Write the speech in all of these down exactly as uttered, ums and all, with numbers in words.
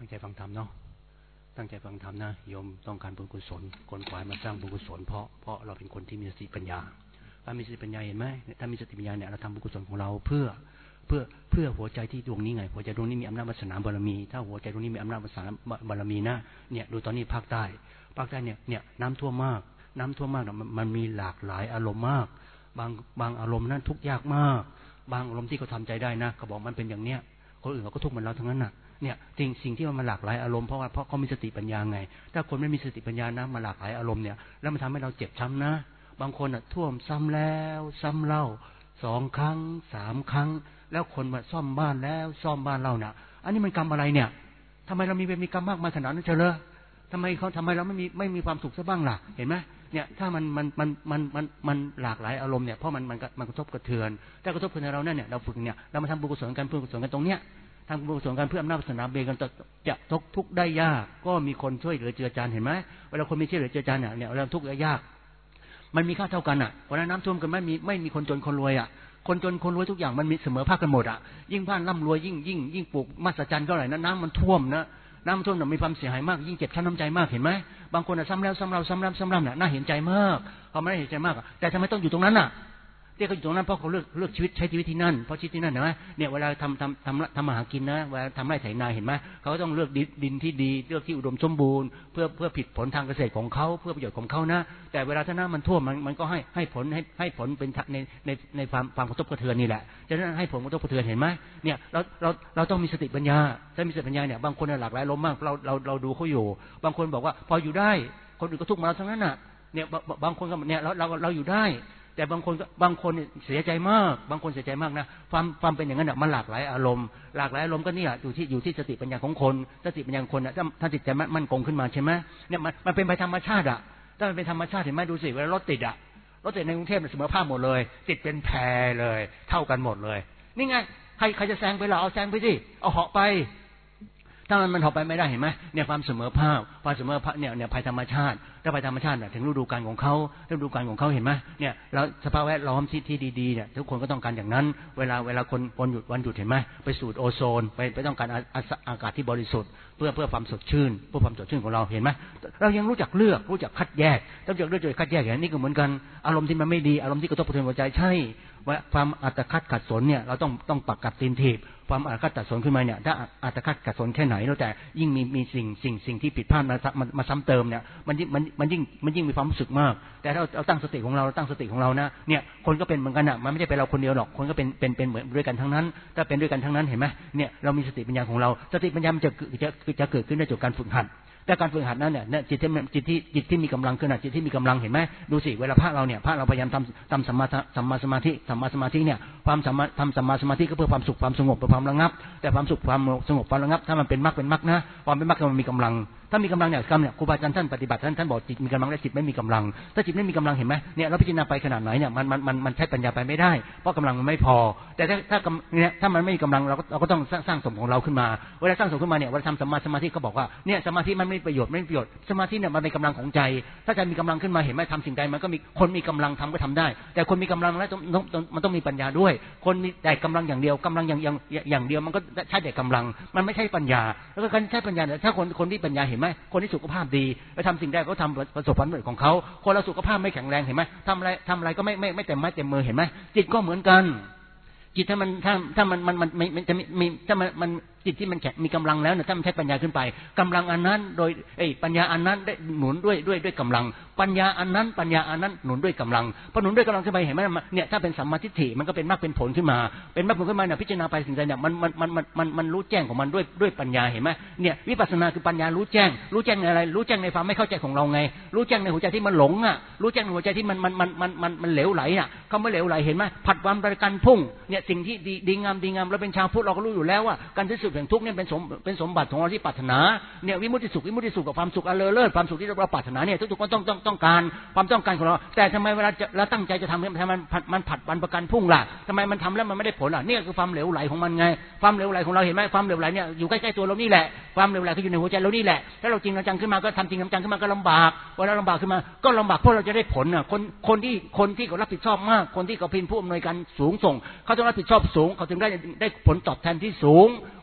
ตั้งใจฟังธรรมเนาะตั้งใจฟังธรรมนะโยมต้องการบุญกุศลคนขวายมาสร้างบุญกุศลเพราะเพราะเราเป็นคนที่มีสติปัญญาถ้ามีสติปัญญาเห็นไหมถ้ามีสติปัญญาเนี่ยเราทำบุญกุศลของเราเพื่อเพื่อเพื่อหัวใจที่ดวงนี้ไงหัวใจดวงนี้มีอำนาจวาสนาบารมีถ้าหัวใจดวงนี้มีอำนาจวาสนาบารมีนะเนี่ยดูตอนนี้ภาคใต้ภาคใต้เนี่ยเนี่ยน้ำท่วมมากน้ำท่วมมากมันมันมีหลากหลายอารมณ์มากบางบางอารมณ์นั้นทุกข์ยากมากบางอารมณ์ที่เขาทาใจได้นะเขาบอกมันเป็นอย่างเนี้ยคนอื่นเขาก็ทุกข์เหมือนเราทั้งนั้นน่ะเนี่ยสิ่งสิ่งที่มันหลากหลายอารมณ์เพราะว่าเพราะเขามีสติปัญญาไงถ้าคนไม่มีสติปัญญานะมันหลากหลายอารมณ์เนี่ยแล้วมันทำให้เราเจ็บช้ำนะบางคนอ่ะท่วมซ้ำแล้วซ้ำเล่าสองครั้งสามครั้งแล้วคนมาซ่อมบ้านแล้วซ่อมบ้านเราเนี่ยอันนี้มันกรรมอะไรเนี่ยทำไมเรามีเวรมีกรรมมากมายขนาดนั้นเฉลยทำไมเขาทำไมเราไม่มีไม่มีความสุขซะบ้างล่ะเห็นไหมเนี่ยถ้ามันมันมันมันมันมันหลากหลายอารมณ์เนี่ยเพราะมันมันมันกระทบกระเทือนถ้ากระทบกระเทือนเราเนี่ยเราฝึกเนี่ยเรามาทำบุญกุศลกันเพื่อกุศลกันตรงเนี้ยทำบุญกุศลกันเพื่ออำนาจศาสนาเบกันจะตกทุกข์ได้ยากก็มีคนช่วยเหลือเจือจานเห็นไหมเวลาคนมีช่วยเหลือเจือจานเนี่ยเนี่ยเราทุกข์ได้ยากมันมีค่าเท่ากันอ่ะเพราะนั้นน้ำท่วมกันไม่มีไม่มีคนจนคนรวยอ่ะคนจนคนรวยทุกอย่างมันมีเสมอภาคกันหมดอ่ะยิ่งบ้านร่ำรวยยิ่งยิ่งยิ่งปลูกมหัศจรรย์เท่าไหร่นะน้ำมันท่วมนะน้ำท่วมเนี่ยมีความเสียหายมากยิ่งเจ็บช้ำน้ำใจมากเห็นไหมบางคนอ่ะซ้ำแล้วซ้ำเล่าซ้ำแล้วซ้ำเล่าเนี่ยน่าเห็นใจมากเขาไม่ได้เห็นใจมากแต่ทำไมต้องอยู่ตรงนั้นอ่ะที่เขาอยู่ตรงนั้นเพราะเขาเลือกเลือกชีวิตใช้ชีวิตที่นั่นเพราะชีวิตที่นั่นเห็นไหมเนี่ยเวลาทำทำทำทำมาหากินนะเวลาทำไร่ไถนาเห็นไหมเขาก็ต้องเลือกดินที่ดีเลือกที่อุดมสมบูรณ์เพื่อเพื่อผิดผลทางเกษตรของเขาเพื่อประโยชน์ของเขานะแต่เวลาถ้าน้ำมันท่วมมันมันก็ให้ให้ผลให้ให้ผลเป็นในในในความความกระทบกระเทือนนี่แหละฉะนั้นให้ผลกระทบกระเทือนเห็นไหมเนี่ยเราเราเราต้องมีสติปัญญาถ้ามีสติปัญญาเนี่ยบางคนหลากหลายลมมากเราเราเราดูเขาอยู่บางคนบอกว่าพออยู่ได้คนอื่นก็ทุกข์มาทั้งนั้นน่ะเนี่ยบางคนก็เนี่ยเราเราเราอยู่ได้แต่บางคนบางคนเสียใจมากบางคนเสียใจมากนะความความเป็นอย่างนั้นน่ะมันหลากหลายอารมณ์หลากหลายอารมณ์ก็เนี่ยอยู่ที่อยู่ที่สติปัญญาของคนสติปัญญาของคนน่ะถ้าถ้าจิตใจมั่นคงขึ้นมาใช่ไหมเนี่ยมันมันเป็นไปธรรมชาติอ่ะถ้ามันเป็นธรรมชาติเห็นไหมดูสิเวลารถติดอ่ะรถติดในกรุงเทพเสมอภาคหมดเลยติดเป็นแพรเลยเท่ากันหมดเลยนี่ไงใครใครจะแซงไปล่ะเอาแซงไปสิเอาเหาะไปถ้ามันมันเหาะไปไม่ได้เห็นไหมเนี่ยความเสมอภาคความเสมอภาคเนี่ยเนี่ยภัยธรรมชาติถ้าภัยธรรมชาติเนี่ยถึงฤดูกาลของเขาฤดูกาลของเขาเห็นไหมเนี่ยแล้วสภาพแวดล้อมที่ที่ดีๆเนี่ยทุกคนก็ต้องการอย่างนั้นเวลาเวลาคนวันหยุดวันหยุดเห็นไหมไปสูดโอโซนไปไปต้องการอากาศที่บริสุทธิ์เพื่อเพื่อความสดชื่นเพื่อความสดชื่นของเราเห็นไหมเรายังรู้จักเลือกรู้จักคัดแยกรู้จักเลือกโดยคัดแยกอย่างนี้ก็เหมือนกันอารมณ์ที่มันไม่ดีอารมณ์ที่กระทบกระเทือนหัวใจใช่ว่าความอัตคัดขัดสนเนี่ยเราต้องต้องปักกับตีนถีบความอัตคัดขัดสนขึ้นมาเนี่ยถ้าอัตคัดขัดสนแค่ไหนแล้วแต่ยิ่งมีมีสิ่งสิ่งสิ่งที่ผิดพลาดมามามาซ้ำเติมเนี่ยมันมันมันยิ่งมันยิ่งมีความรู้สึกมากแต่ถ้าเราตั้งสติของเราตั้งสติของเรานะเนี่ยคนก็เป็นเหมือนกันอ่ะมันไม่ใช่เป็นเราคนเดียวหรอกคนก็เป็นเป็นเป็นเหมือนด้วยกันทั้งนั้นถ้าเป็นด้วยกันทั้งนั้นเห็นไหมเนี่ยเรามีสติปัญญาของเราสติปัญญามันจะจะจะเกิดขึ้นได้จากการฝึกหัดแต่การฝึกหัดนั้นเนี่ยจิตที่จิตที่จิตที่มีกำลังขึ้นจิตที่มีกำลังเห็นไหมดูสิเวลาพระเราเนี่ยพระเราพยายามทำทำสัมมาสัมมาสมาธิสัมมาสมาธิเนี่ยความสัมมาทำสัมมาสมาธิก็เพื่อความสุขความสงบเพื่อความระงับแต่ความสุขความสงบความระงับถ้ามันเป็นมรรคเป็นมรรคนะความเป็นมรรคมันมีกำลังถ้ามีกำลังเนี่ยกรรมเนี่ยครูบาอาจารย์ท่านปฏิบัติท่านท่านบอกจิตมีกำลังและจิตไม่มีกำลังถ้าจิตไม่มีกำลังเห็นไหมเนี่ยเราพิจารณาไปขนาดไหนเนี่ยมันมันมันมันใช้ปัญญาไปไม่ได้เพราะกำลังมันไม่พอแต่ถ้าถ้าเนี่ยถ้ามันไม่มีกำลังเราก็เราก็ต้องสร้างสมของเราขึ้นมาเวลาสร้างสมขึ้นมาเนี่ยเวลาทำสัมมาสมาธิเขาบอกว่าเนี่ยสมาธิมันไม่ประโยชน์ไม่ประโยชน์สมาธิเนี่ยมันเป็นกำลังของใจถ้าใจมีกำลังขึ้นมาเห็นไหมทำสิ่งใดมันก็มีคนมีกำลังทำก็ทำได้แต่คนมีกำลังแล้วต้องมันต้องมีปัญญาด้วยคนมีแต่กำลังอย่างเดียวกำลังอย่างอย่างอย่างเดียวมันก็ใช้แต่กำลังมันไม่ใช่ปัญญาแล้วก็การใช้ปัญญาเนี่ยถ้าคนคนที่ปัญญาเห็นไหมคนที่สุขภาพดีไปทำสิ่งใดเขาทำประสบความสำเร็จของเขาคนเราสุขภาพไม่แข็งแรงเห็นไหมทำอะไรทำอะไรก็ไม่ไม่ไม่เต็มไม้เต็มมือเห็นไหมจิตก็เหมือนกันจิตถ้ามันถ้าถ้ามันมันมันมันจะมีถ้ามันมันจิตที่มันแข็งมีกำลังแล้วเนี่ยถ้ามันใช้ปัญญาขึ้นไปกำลังอันนั้นโดยไอ้ปัญญาอันนั้นได้หนุนด้วยด้วยด้วยกำลังปัญญาอันนั้นปัญญาอันนั้นหนุนด้วยกำลังพอหนุนด้วยกำลังขึ้นไปเห็นไหมเนี่ยถ้าเป็นสัมมาทิฏฐิมันก็เป็นมรรคเป็นผลขึ้นมาเป็นมรรคผลขึ้นมาเนี่ยพิจารณาไปสิ่งใดเนี่ยมันมันมันมันมันมันรู้แจ้งของมันด้วยด้วยปัญญาเห็นไหมเนี่ยวิปัสสนาคือปัญญารู้แจ้งรู้แจ้งในอะไรรู้แจ้งในความไม่เข้าใจของเราไงรู้แจ้งในหัวใจที่มันหลงอ่ะรู้แจ้งในหัวใจที่มันมันมันมันมันมันเหลวไหลอ่ะเขาไม่เหลวไหลเห็นไหมผัดวันประกันพุ่งเนี่ยสิ่งที่ดีดีงามดีงามเราเป็นชาวพุทธเราก็รู้อยู่แล้วว่าการที่สุดแห่งทุกข์เนี่ยเป็นสมเป็นสมบัติของเราที่ปรารถนาเนี่ยวิมุตติสุขวิมุตติสุขกับความสุขอเลิศเลิศความสุขที่เราปรารถนาเนี่ยทุกๆคนต้องต้องต้องการความต้องการของเราแต่ทำไมเวลาเราตั้งใจจะทำทำมันมันผัดวันประกันพุ่งล่ะทำไมมันทำแล้วมันไม่ได้ผลล่ะนี่คือความเหลวไหลของมันไงความเหลวไหลของเราเห็นไหมความเหลวไหลเนี่ยอยู่ใกล้ๆตัวเรานี่แหละความเหลวไหลก็อยู่ในหัวใจเรานี่แหละถ้าเราจริงจังขึ้นมาก็ทำจริงจังขึ้นมาก็ลำบากเวลาลำบากขึ้นมาก็ลำบากเพราะเราจะได้ผลอ่ะคนคนที่คนที่เขารับผิดชอบมากคนที่เขาเป็นผู้อำนวยการสูงส่งเขาต้องรับผิดชอบสูงเขาถึงได้ได้ผลตอบแทนที่สูงค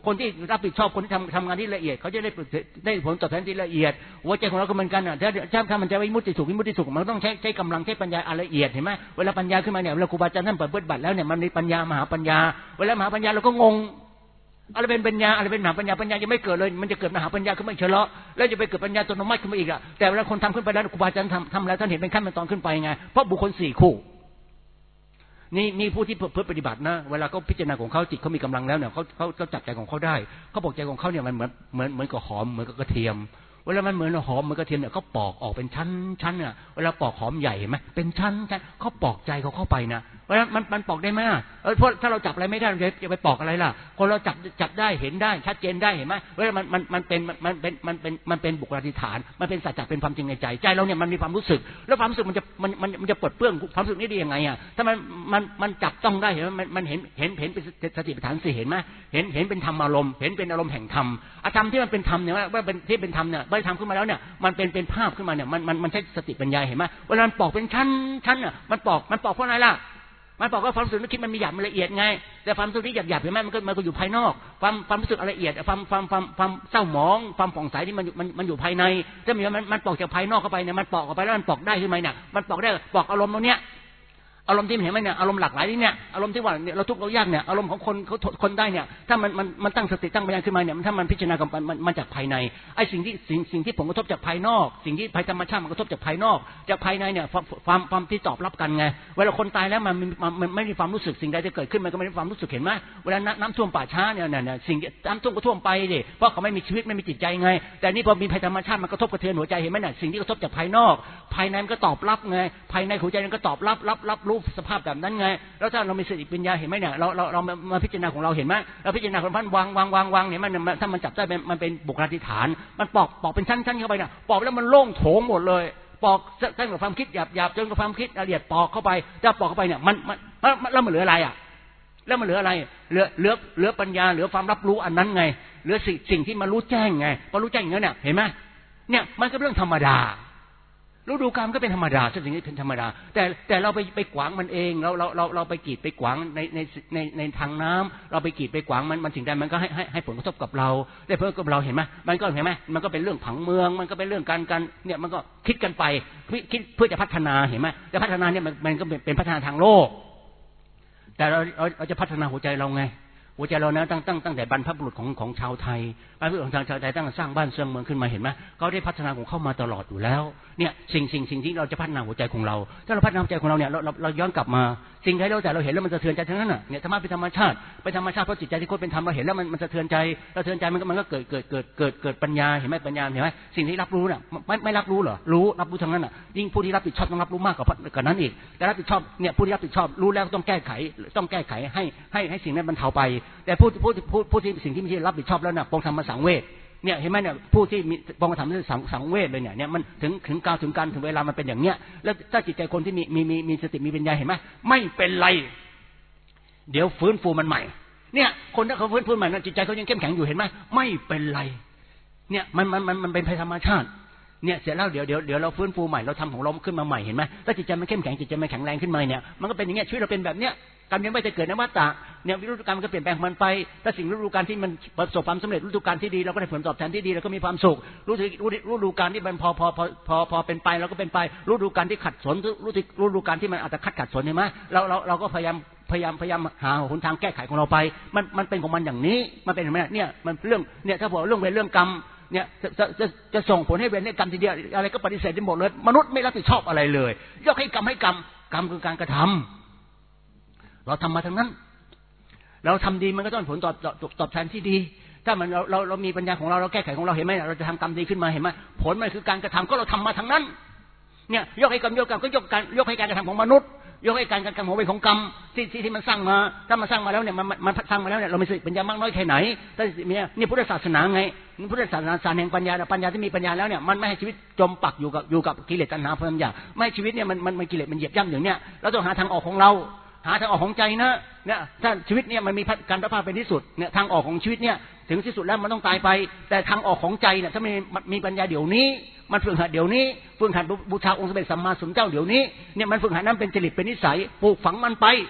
คนที่รับผิดชอบคนที่ทำทำงานที่ละเอียดเขาจะได้ได้ผลตอบแทนที่ละเอียดหัวใจของเราก็เหมือนกันอ่ะถ้าถ้ามันจะวิมุตติสุขวิมุตติสุขมันต้องใช้ใช้กำลังใช้ปัญญาละเอียดเห็นไหมเวลาปัญญาขึ้นมาเนี่ยเวลาครูบาอาจารย์ท่านเปิดเปิดบัตรแล้วเนี่ยมันมีปัญญามหาปัญญาเวลามหาปัญญาเราก็งงอะไรเป็นปัญญาอะไรเป็นมหาปัญญาปัญญายังไม่เกิดเลยมันจะเกิดมหาปัญญาขึ้นมาเฉลาะแล้วจะไปเกิดปัญญาอัตโนมัติขึ้นมาอีกอ่ะแต่เวลาคนทำขึ้นไปแล้วครูบาอาจารย์ทำทำแล้วท่านเห็นเป็นขั้นเป็นตอนขึ้นไปไงเพราะบุคคลสี่คู่นี่นี่ผู้ที่เพื่อปฏิบัตินะเวลาเขาพิจารณาของเขาจิตเขามีกำลังแล้วเนี่ยเขาเขาเขาจับใจของเขาได้เขาบอกใจของเขาเนี่ยมันเหมือนเหมือนเหมือนกับหอมเหมือนกับกระเทียมเวลามันเหมือนหอมเหมือนกระเทียมเนี่ยเขาปอกออกเป็นชั้นชั้นเนี่ยเวลาปอกหอมใหญ่เห็นไหมเป็นชั้นชั้นเขาปอกใจเขาเข้าไปนะเพราะฉะนั้นมันมันปอกได้ไหมเออเพราะถ้าเราจับอะไรไม่ได้เราจะไปปอกอะไรล่ะคนเราจับจับได้เห็นได้ชัดเจนได้เห็นไหมเวลามันมันมันเป็นมันเป็นมันเป็นมันเป็นบุคลาธิฐานมันเป็นสัจจะเป็นความจริงในใจใจเราเนี่ยมันมีความรู้สึกแล้วความรู้สึกมันจะมันมันมันจะปลดเปลื้องความรู้สึกนี้ได้ยังไงอ่ะถ้ามันมันมันจับต้องได้เห็นไหมมันมันเห็นเห็นเห็นเป็นสติปัฏฐานสี่เห็นไหมเห็นเห็นเป็นธรรมอารมณ์เห็นเป็นอารมณ์แห่งธรรมอธรรมที่มันเป็นธรรมเนี่ยว่าเป็นที่เป็นธรรมเนี่ยได้ทำขึ้นมาแล้วเนี่ยมันเป็นเป็นภาพขึ้นมาเนี่ยมันมันมันใช้สติปัญญาเห็นไหมเวลามันปอกเป็นชั้นชั้นอ่ะมันปอกมันปอกเพราะอะไรล่ะมันบอกว่าความรู้สึกนึกคิดมันมีหยาบมันละเอียดไงแต่ความรู้สึกที่หยาบๆเห็นไหมมันก็มันก็อยู่ภายนอกความความรู้สึกละเอียดความความความความเศร้าหมองความผ่องใสที่มันมันมันอยู่ภายในถ้ามีมันมันปอกจากภายนอกเข้าไปเนี่ยมันปอกออกไปแล้วมันปอกได้ขึ้นมาเนี่ยมันปอกได้ปอกอารมณ์ตรงเนี้ยอารมณ์ที่เห็นไหมเนี่ยอารมณ์หลากหลายนี่เนี่ยอารมณ์ที่ว่าเราทุกข์เรายากเนี่ยอารมณ์ของคนเขาคนได้เนี่ยถ้ามันมันมันตั้งสติตั้งปัญญาขึ้นมาเนี่ยถ้ามันพิจารณากับมันมันจากภายในไอ้สิ่งที่สิ่งสิ่งที่ผลกระทบจากภายนอกสิ่งที่ภัยธรรมชาติมันกระทบจากภายนอกจากภายในเนี่ยความความที่ตอบรับกันไงเวลาคนตายแล้วมันมันไม่มีความรู้สึกสิ่งใดจะเกิดขึ้นมันก็ไม่มีความรู้สึกเห็นไหมเวลาน้ำท่วมป่าช้าเนี่ยเนี่ยสิ่งน้ำท่วมก็ท่วมไปดิเพราะเขาไม่มีชีวิตไม่มีจิตใจไงแต่นี่พอมีภัยธรรมชาติมันกระทบกระเทือนหัวใจเห็นไหมเนี่ยสิ่งที่กระทบจากภายนอกภายในมันก็ตอบรับไงภายในหัวใจมันก็ตอบรับรับรับรู้สภาพแบบนั้นไงแล้วถ้าเรามีสติปัญญาเห็นไหมเนี่ยเราเราเรามาพิจารณาของเราเห็นไหมเราพิจารณาของพันวางวางวางวางเนี่ยมันถ้ามันจับได้มันเป็นบุคลาธิฐานมันปอกปอกเป็นชั้นๆเข้าไปเนี่ยปอกแล้วมันโล่งโถงหมดเลยปอกตั้งแต่ความคิดหยาบหยาบจนกับความคิดละเอียดปอกเข้าไปถ้าปอกเข้าไปเนี่ยมันมันแล้วมันเหลืออะไรอ่ะแล้วมันเหลืออะไรเหลือเหลือเหลือปัญญาเหลือความรับรู้อันนั้นไงเหลือสิ่งสิ่งที่มันรู้แจ้งไงพอรู้แจ้งอย่างนั้นเนี่ยเห็นไหมเนี่ยมันก็เรื่องธรรมดาฤดูกาลก็เป็นธรรมดาสิ่งนี้เป็นธรรมดาแต่แต่เราไปไปขวางมันเองเราเราเราเราไปกีดไปขวางในในในในทางน้ำเราไปกีดไปขวางมันมันสิ่งใดมันก็ให้ให้ให้ผลกระทบกับเราได้เพิ่มกับเราเห็นไหมมันก็เห็นไหมมันก็เป็นเรื่องผังเมืองมันก็เป็นเรื่องการการเนี่ยมันก็คิดกันไปคิดเพื่อจะพัฒนาเห็นไหมแต่พัฒนาเนี่ยมันมันก็เป็นพัฒนาทางโลกแต่เราเราจะพัฒนาหัวใจเราไงหัวใจเรานะตั้งตั้งตั้งแต่บรรพบุรุษของของชาวไทยบรรพบุรุษของชาวไทยตั้งสร้างบ้านสร้างเมืองขึ้นมาเห็นไหมเขาได้พัฒนาของเข้ามาตลอดอยู่แล้วเนี่ยสิ่งสิ่งสิ่งที่เราจะพัฒนาหัวใจของเราถ้าเราพัฒนาหัวใจของเราเนี่ยเราเราเราย้อนกลับมาสิ่งใดเราแต่เราเห็นแล้วมันสะเทือนใจทั้งนั้นน่ะเนี่ยธรรมะเป็นธรรมชาติเป็นธรรมชาติเพราะจิตใจที่โคตรเป็นธรรมเราเห็นแล้วมันมันสะเทือนใจสะเทือนใจมันก็มันก็เกิดเกิดเกิดเกิดเกิดปัญญาเห็นไหมปัญญาเห็นไหมสิ่งที่รับรู้น่ะไม่ไม่รับรู้เหรอรู้รับรู้ทั้งนั้นน่ะยิ่งผู้ที่รับผิดชอบต้องรับรู้มากกว่ากว่านั้นอีกแต่รับผิดชอบเนี่ยผู้ที่รับผิดชอบรู้แล้วต้องแก้ไขต้องแก้ไขให้ให้ให้สิ่งนั้นบรรเทาไปแต่ผู้ผู้ผู้ผู้ที่สิ่งที่ไม่ใช่รับผิดชอบแล้วน่ะปองธรรมสังเวชเนี่ยเห็นไหมเนี่ยผู้ที่มีปองธรรมสังสังเวชเลยเนี่ยเนี่ยมันถึงถึงกาวถึงการถึงเวลามันเป็นอย่างเนี้ยแล้วถ้าจิตใจคนที่มีมีมีมีสติมีปัญญาเห็นไหมไม่เป็นไรเดี๋ยวฟื้นฟูมันใหม่เนี่ยคนถ้าเขาฟื้นฟูใหม่จิตใจเขายังเข้มแข็งอยู่เห็นไหมไม่เป็นไรเนี่ยมันมันมันมันเป็นภัยธรรมชาติเนี่ยเสร็จแล้วเดี๋ยวเดี๋ยวเดี๋ยวเราฟื้นฟูใหม่เราทำของเราขึ้นมาใหม่เห็นไหมถ้าจิตใจมันเข้มแข็งจิตใจมันแข็งแรงขึ้นมาเนี่ยมันก็เป็นอย่างเงี้ยชีวิตเราเป็นแบบเนี้ยการยังไม่จะเกิดนวัตตะเนี่ยฤดูกาลมันก็เปลี่ยนแปลงมันไปถ้าสิ่งฤดูกาลที่มันประสบความสำเร็จฤดูกาลที่ดีเราก็ได้ผลตอบแทนที่ดีเราก็มีความสุขฤดูฤดูกาลที่มันพอพอพอพอพอเป็นไปเราก็เป็นไปฤดูกาลที่ขัดสนฤดูฤดูกาลที่มันอาจจะขัดขัดสนเห็นไหมเราเราเราก็พยายามพยายามพยายามหาหนทางแก้ไขของเราไปมันมันเป็นของมันอย่างนี้มันเป็นอย่างนี้เนี่ยมันเรื่องเนี่ยถ้าบอกเรื่องเวรเรื่องกรรมเนี่ยจะจะจะจะส่งผลให้เวรให้กรรมทีเดียวอะไรก็ปฏิเสธได้หมดเลยมนุษย์ไม่รับผิดชอบอะไรเลยยกให้กรรมให้กรรมกรรมคือการกระทำเราทำมาทั้งนั้นเราทำดีมันก็ต้องผลตอบตอบแทนที่ดีถ้ามันเราเราเรามีปัญญาของเราเราแก้ไขของเราเห็นไหมเราจะทำกรรมดีขึ้นมาเห็นไหมผลมันคือการกระทำก็เราทำมาทั้งนั้นเนี่ยยกให้กรรมยกกรรมก็ยกการยกให้การกระทำของมนุษย์ยกให้การกระทำของเวรของกรรมที่ที่ที่มันสร้างมาถ้ามันสร้างมาแล้วเนี่ยมันมันสร้างมาแล้วเนี่ยเรามีสติปัญญามากน้อยแค่ไหนแต่เนี่ยนี่พุทธศาสนาไงพุทธศาสนาศาสนาแห่งปัญญาปัญญาที่มีปัญญาแล้วเนี่ยมันไม่ให้ชีวิตจมปักอยู่กับอยู่กับกิเลสตัณหาความอยากไม่ให้ชีวิตเนี่ยมันมันกิเลสมันเหยียบย่ำอย่างเนี้ยเราต้องหาทางออกของเราหาทางออกของใจนะเนี่ยถ้าชีวิตเนี่ยมันมีการประพาสเป็นที่สุดเนี่ยทางออกของชีวิตเนี่ยถึงที่สุดแล้วมันต้องตายไปแต่ทางออกของใจเนี่ยถ้ามีมีปัญญาเดี๋ยวนี้มันฝึกหัดเดี๋ยวนี้ฝึกหัดบูชาองค์สมเด็จสัมมาสัมพุทธเจ้าเดี๋ยวนี้เนี่ยมันฝึกหัดนั้นเป็นจริตเป็นนิสัยปลูกฝังมันไป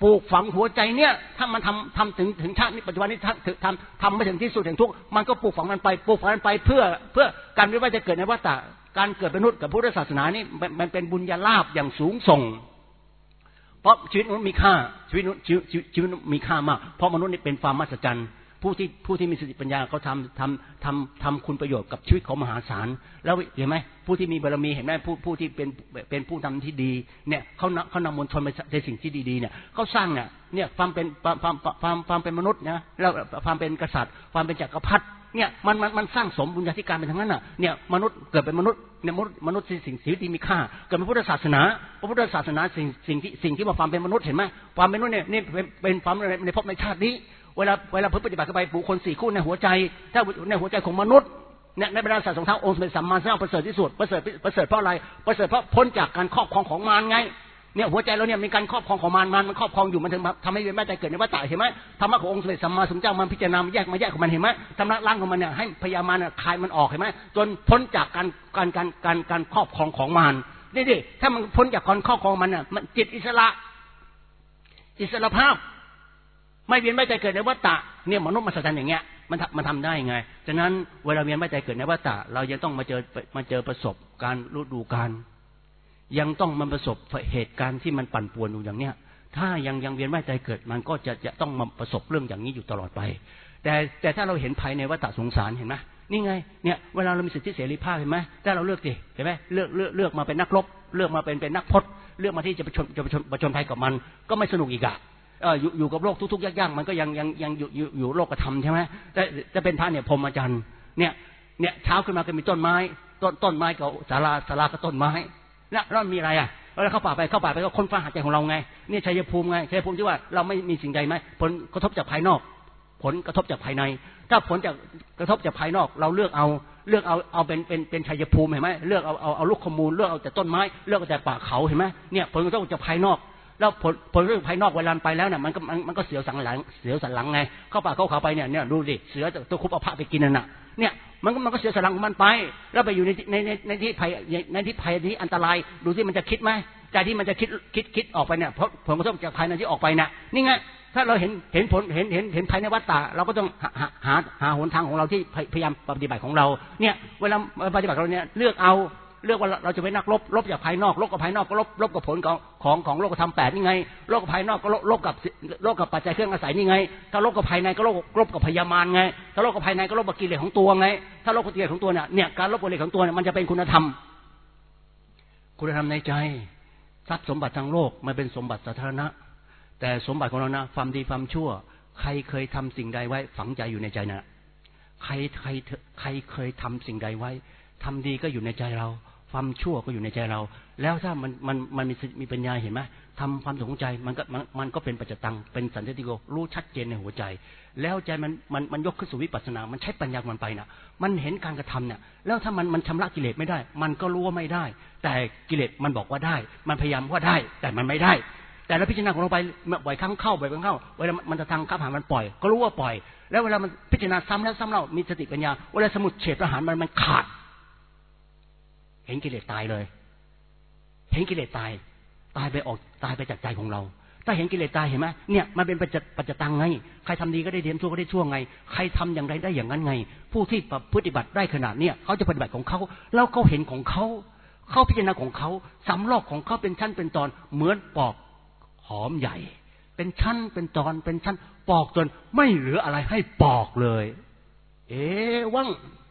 ปลูกฝังหัวใจเนี่ยถ้ามันทำทำถึงถึงชาตินี้ปัจจุบันนี้ทำทำทำไม่ถึงที่สุดแห่งทุกข์มันก็ปลูกฝังมันไปปลูกฝังมันไปเพื่อเพื่อการไม่ว่าจะเกิดในวัฏฏะการเกิดเป็นมนุษย์กับพุทธศาสนานี่มันเป็นบุญญาลาภอย่างสูงส่งเพราะชีวิตมนุษย์มีค่าชีวิตชีวิตชีวิตมีค่ามากเพราะมนุษย์นี่เป็นความมหัศจรรย์ผู้ที่ผู้ที่มีสติปัญญาเขาทำทำทำทำคุณประโยชน์กับชีวิตของมหาศาลแล้วเห็นไหมผู้ที่มีบารมีเห็นไหมผู้ผู้ที่เป็นเป็นผู้นำที่ดีเนี่ยเขาเขานำมวลชนไปในสิ่งที่ดีๆเนี่ยเขาสร้างเนี่ยเนี่ยความเป็นความความความความเป็นมนุษย์นะแล้วความเป็นกษัตริย์ความเป็นจักรพรรดิเนี่ยมันมันมันสร้างสมบุญญาธิการเป็นทั้งนั้นน่ะเนี่ยมนุษย์เกิดเป็นมนุษย์เนี่ยมนุษย์มนุษย์สิ่งสิ่งที่มีค่าเกิดเป็นพุทธศาสนาพระพุทธศาสนาสิ่งสิ่งที่สิ่งที่มาความเป็นมนุษย์เห็นไหมความเป็นมนุษย์เนี่ยนี่เป็นเป็นความในภพในชาตินี้เวลาเวลาปฏิบัติไปบุคคลสี่คู่ในหัวใจถ้าในหัวใจของมนุษย์เนี่ยในบรรดาสัตว์สองเท้าองค์สมเด็จสัมมาสัมพุทธเจ้าประเสริฐที่สุดประเสริฐประเสริฐเพราะอะไรประเสริฐเพราะพ้นจากการครอบครองของมารไงเนี่ยหัวใจเราเนี่ยมีการครอบครองของมารมารมันครอบครองอยู่มันถึงทำให้เวียนว่ายตายเกิดในวัฏฏะเห็นไหมธรรมะขององค์สมเด็จสัมมาสัมพุทธเจ้ามันพิจารณาแยกมาแยกของมันเห็นไหมทำละล้างของมันเนี่ยให้พยามารเนี่ยคลายมันออกเห็นไหมจนพ้นจากการการการการการครอบครองของมารนี่ดิถ้ามันพ้นจากการครอบครองมันเนี่ยมันจิตอิสระอิสระภาพไม่เวียนว่ายตายเกิดในวัฏฏะเนี่ยมนุษย์มหัศจรรย์อย่างเงี้ยมันมันทำได้ไงฉะนั้นเวลาเวียนว่ายตายเกิดในวัฏฏะเรายังต้องมาเจอมาเจอประสบการฤดูกาลยังต้องมาประสบเหตุการณ์ที่มันปั่นป่วนอยู่อย่างเนี้ยถ้ายังยังเวียนว่ายตายเกิดมันก็จะจะต้องมาประสบเรื่องอย่างนี้อยู่ตลอดไปแต่แต่ถ้าเราเห็นภัยในวัฏฏะสงสารเห็นไหมนี่ไงเนี่ยเวลาเรามีสิทธิเสรีภาพเห็นไหมถ้าเราเลือกดิเห็นไหมเลือกเลือกเลือกมาเป็นนักรบเลือกมาเป็นเป็นนักพจน์เลือกมาที่จะประชนจะประชนประชนภัยกับมันก็ไม่สนุกอีกอะเอออยู่อยู่กับโลกทุกๆยากๆมันก็ยังยังยังอยู่อยู่อยู่โลกธรรมใช่ไหมแต่จะเป็นพระเนี่ยพรหมจรรย์เนี่ยเนี่ยเช้าขึ้นมาก็มีต้นไม้ต้นต้นไม้กับศาลาศาลาก็ต้นไม้แล้วแล้วมีอะไรอ่ะแล้วเข้าป่าไปเข้าป่าไปก็ค้นฟ้าหาใจของเราไงนี่ชัยภูมิไงชัยภูมิที่ว่าเราไม่มีสิ่งใดไหมผลกระทบจากภายนอกผลกระทบจากภายในถ้าผลจากกระทบจากภายนอกเราเลือกเอาเลือกเอาเอาเป็นเป็นเป็นชัยภูมิเห็นไหมเลือกเอาเอาเอาลูกขมูลเลือกเอาแต่ต้นไม้เลือกเอาแต่ป่าเขาเห็นไหมเนี่ยผลกระทบจากภายนอกแล้วผลผลเรื่องภายนอกเวลาไปแล้วเนี่ยมันก็มันก็เสียวสันหลังเสียวสันหลังไงเข้าป่าเข้าเขาไปเนี่ยเนี่ยดูดิเสือตัวคุบเอาผ้าไปกินนั่นน่ะเนี่ยมันก็มันก็เสียวสันหลังของมันไปแล้วไปอยู่ในในในในที่ภัยในที่ภัยที่อันตรายดูสิมันจะคิดไหมใจที่มันจะคิดคิดคิดออกไปเนี่ยเพราะผลกระทบจากภายในที่ออกไปน่ะนี่ไงถ้าเราเห็นเห็นผลเห็นเห็นเห็นภายในวัฏฏะเราก็ต้องหาหาหาหนทางของเราที่พยายามปฏิบัติของเราเนี่ยเวลาปฏิบัติเราเนี่ยเลือกเอาเลือกว่าเราจะเป็นนักรบรบจากภายนอกรบกับภายนอกก็รบรบกับผลของของของโลกธรรมแปดนี่ไงรบกับภายนอกก็รบกับรบกับปัจจัยเครื่องอาศัยนี่ไงถ้ารบกับภายในก็รบรบกับพยามารไงถ้ารบกับภายในก็รบกับกิเลสของตัวไงถ้ารบกับกิเลสของตัวเนี่ยเนี่ยการรบกับกิเลสของตัวเนี่ยมันจะเป็นคุณธรรมคุณธรรมในใจทรัพย์สมบัติทางโลกมันเป็นสมบัติสาธารณะแต่สมบัติของเรานะความดีความชั่วใครเคยทำสิ่งใดไว้ฝังใจอยู่ในใจนะใครใครใครเคยทำสิ่งใดไว้ทำดีก็อยู่ในใจเราความชั่วก็อยู่ในใจเราแล้วถ้ามันมันมันมีมีปัญญาเห็นไหมทำความสงใจมันก็มันมันก็เป็นปัจจตังเป็นสันติโกรู้ชัดเจนในหัวใจแล้วใจมันมันมันยกขึ้นสู่วิปัสสนามันใช้ปัญญามันไปนะมันเห็นการกระทำเนี่ยแล้วถ้ามันมันชำระกิเลสไม่ได้มันก็รู้ว่าไม่ได้แต่กิเลสมันบอกว่าได้มันพยายามว่าได้แต่มันไม่ได้แต่เราพิจารณาของเราไปบ่อยครั้งเข้าบ่อยครั้งเข้าเวลามันจะทางข้ามหามันปล่อยก็รู้ว่าปล่อยแล้วเวลามันพิจารณาซ้ำแล้วซ้ำเล่ามีสติปัญญาเวลาสมุดเฉดประหารมันมันขาดเห็นกิเลสตายเลยเห็นกิเลสตายตายไปออกตายไปจากใจของเราถ้าเห็นกิเลสตายเห็นไหมเนี่ยมันเป็นปัจจปัจจตังไงใครทำดีก็ได้ดีชั่วก็ได้ชั่วไงใครทำอย่างไรได้อย่างนั้นไงผู้ที่ปฏิบัติได้ขนาดเนี้ยเขาจะปฏิบัติของเขาแล้วเขาเห็นของเขาเขาพิจารณาของเขาสำลอกของเขาเป็นชั้นเป็นตอนเหมือนปอกหอมใหญ่เป็นชั้นเป็นตอนเป็นชั้นปอกจนไม่เหลืออะไรให้ปอกเลยเอ๊ะว่าง